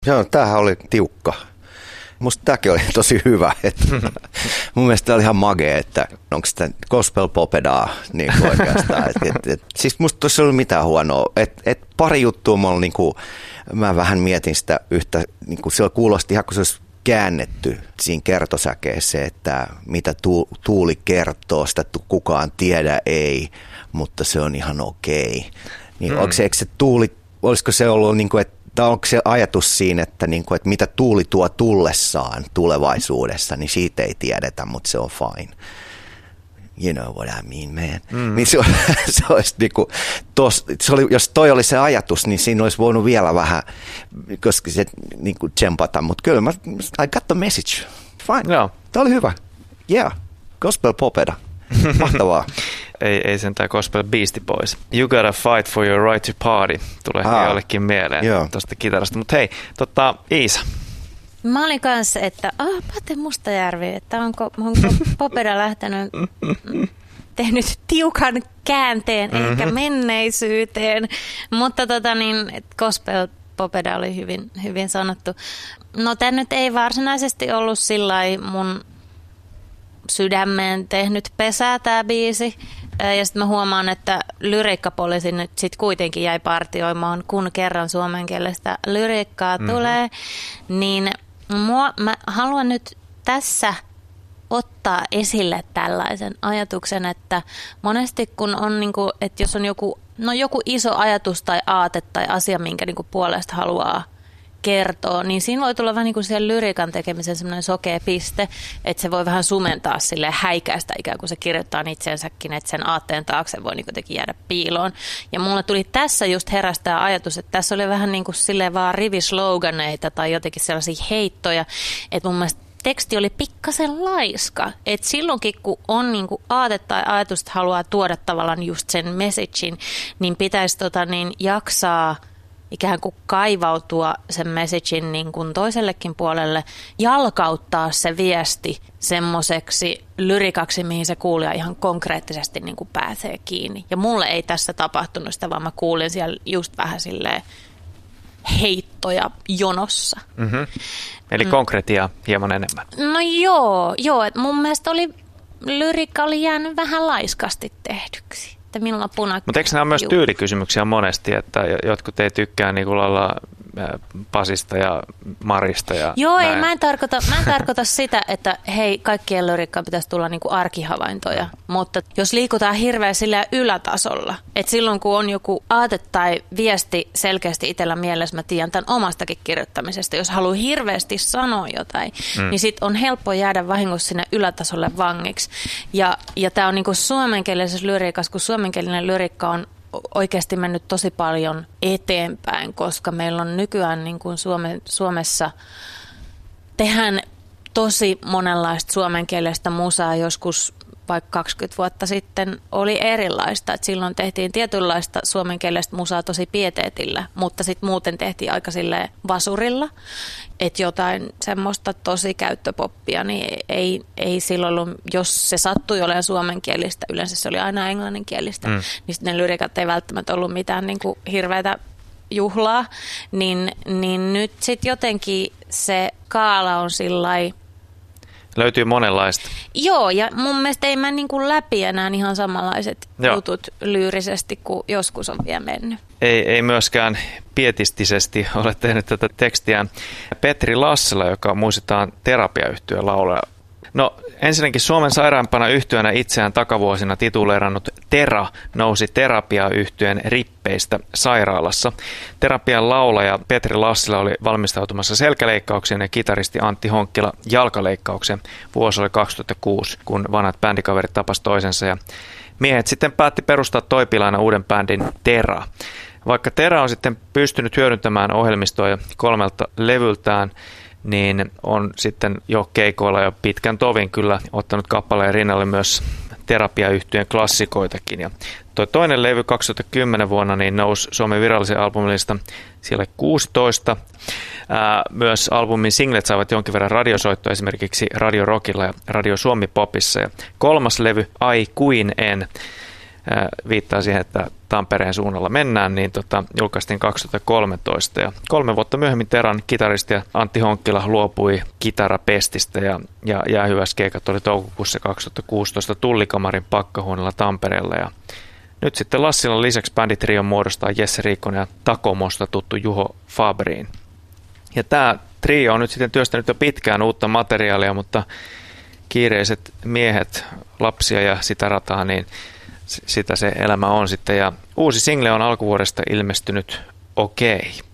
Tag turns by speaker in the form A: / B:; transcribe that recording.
A: Joo, tämähän oli tiukka. Musta tämäkin oli tosi hyvä. Mun mielestä tämä oli ihan magea, että onko sitä gospel popedaa niin oikeastaan. Siis musta tuossa ei ollut mitään huonoa. Pari juttua mä vähän mietin sitä yhtä, niin kuin se kuulosti ihan kuin se olisi käännetty siinä kertosäkeessä, että mitä Tuuli kertoo, sitä kukaan tiedä ei, mutta se on ihan okei. Niin eikö se Tuuli, olisiko se ollut niin kuin, että onko se ajatus siinä, että mitä Tuuli tuo tullessaan tulevaisuudessa, niin siitä ei tiedetä, mutta se on fine. You know what I mean, man. Niin se olisi jos toi oli se ajatus, niin siinä olisi voinut vielä vähän, koska se tsempata, mutta kyllä I got the message. Fine.
B: Joo.
A: Tämä oli hyvä. Yeah. Gospel popeda. Mahtavaa.
B: ei sentään gospel Beastie Boys. You gotta fight for your right to party. Tulee jollekin mieleen tuosta kitarasta. Mutta hei, Iisa.
C: Mä olin kanssa, että Pate Mustajärvi, että onko popeda lähtenyt tehnyt tiukan käänteen ehkä menneisyyteen, mutta gospel popeda oli hyvin sanottu. No tämä nyt ei varsinaisesti ollut sillai mun sydämeen tehnyt pesää tämä biisi. Ja sitten mä huomaan, että lyriikkapoliisi nyt sitten kuitenkin jäi partioimaan, kun kerran suomenkielistä lyriikkaa tulee. Niin mä haluan nyt tässä ottaa esille tällaisen ajatuksen, että monesti kun on, että jos on joku iso ajatus tai aate tai asia, minkä puolesta haluaa kertoo, niin siinä voi tulla vähän niin kuin siellä lyriikan tekemisen semmoinen sokea piste, että se voi vähän sumentaa silleen häikäistä ikään kuin se kirjoittaa itsensäkin, että sen aatteen taakse voi niin jotenkin jäädä piiloon. Ja mulle tuli tässä just herästää ajatus, että tässä oli vähän niin kuin silleen vaan rivisloganeita tai jotenkin sellaisia heittoja, että mun mielestä teksti oli pikkasen laiska. Että silloinkin, kun on niin kuin aate tai ajatus, että haluaa tuoda tavallaan just sen messagein, niin pitäisi jaksaa ikään kuin kaivautua sen messagein niin kuin toisellekin puolelle, jalkauttaa se viesti semmoiseksi lyrikaksi, mihin se kuulija ihan konkreettisesti niin kuin pääsee kiinni. Ja mulle ei tässä tapahtunut sitä, vaan mä kuulin siellä just vähän silleen heittoja jonossa.
B: Mm-hmm. Eli konkretiaa hieman enemmän.
C: No joo, että mun mielestä lyrikka oli jäänyt vähän laiskasti tehdyksi.
B: Mutta eikö nämä ole myös tyylikysymyksiä monesti, että jotkut ei tykkää niin kuin lailla Pasista ja Marista ja
C: joo,
B: näin.
C: Ei, mä en tarkoita sitä, että hei, kaikkien lyrikkaan pitäisi tulla niin kuin arkihavaintoja, mutta jos liikutaan hirveän sillä ylätasolla, että silloin kun on joku aate tai viesti selkeästi itsellä mielessä, mä tiedän tämän omastakin kirjoittamisesta, jos haluaa hirveästi sanoa jotain, niin sit on helppo jäädä vahingossa sinne ylätasolle vangiksi. Ja tää on niin kuin suomenkielisessä lyriikassa, kun suomenkielinen lyriikka on oikeasti mennyt tosi paljon eteenpäin, koska meillä on nykyään niin kuin Suomessa tehdään tosi monenlaista suomenkielistä musaa. Joskus vaikka 20 vuotta sitten oli erilaista. Et silloin tehtiin tietynlaista suomenkielistä musaa tosi pieteetillä, mutta sitten muuten tehtiin aika silleen vasurilla. Että jotain semmoista tosi käyttöpoppia, niin ei silloin ollut, jos se sattui olemaan suomenkielistä, yleensä se oli aina englanninkielistä, niin sitten ne lyrikat ei välttämättä ollut mitään niin kuin hirveätä juhlaa, niin nyt sitten jotenkin se kaala on sillai.
B: Löytyy monenlaista.
C: Joo, ja mun mielestä ei mene niin kuin läpi enää ihan samanlaiset jutut lyyrisesti kuin joskus on vielä mennyt.
B: Ei myöskään pietistisesti ole tehnyt tätä tekstiä Petri Lassila, joka muistetaan terapiayhtyön laulaja. No ensinnäkin Suomen sairaampana yhtyönä itseään takavuosina tituleerannut Tera nousi terapiayhtyön rippeistä sairaalassa. Terapian laulaja Petri Lassila oli valmistautumassa selkäleikkaukseen ja kitaristi Antti Honkkila jalkaleikkaukseen. Vuosi oli 2006, kun vanhat bändikaverit tapasivat toisensa ja miehet sitten päätti perustaa Toipilaina uuden bändin Tera. Vaikka Tera on sitten pystynyt hyödyntämään ohjelmistoa jo 3 levyltään, niin on sitten jo keikoilla jo pitkän tovin kyllä ottanut kappaleen rinnalle myös terapiayhtyön klassikoitakin. Ja tuo toinen levy 2010 vuonna niin nousi Suomen virallisen albumilista siellä 16. Myös albumin singlet saivat jonkin verran radiosoittoa esimerkiksi Radio Rockilla ja Radio Suomi Popissa. Ja 3. levy I Queen En viittaa siihen, että Tampereen suunnalla mennään, niin julkaistiin 2013. Ja 3 vuotta myöhemmin Teran kitaristi Antti Honkkila luopui kitarapestistä ja jäähyväiskeikat oli toukokuussa 2016 Tullikamarin Pakkahuoneella Tampereella. Ja nyt sitten Lassilan lisäksi bänditrion muodostaa Jesse Riikkonen ja Takomosta tuttu Juho Fabriin. Ja tämä trio on nyt sitten työstänyt jo pitkään uutta materiaalia, mutta kiireiset miehet, lapsia ja sitä rataa, niin sitä se elämä on sitten. Ja uusi single on alkuvuodesta ilmestynyt Okei.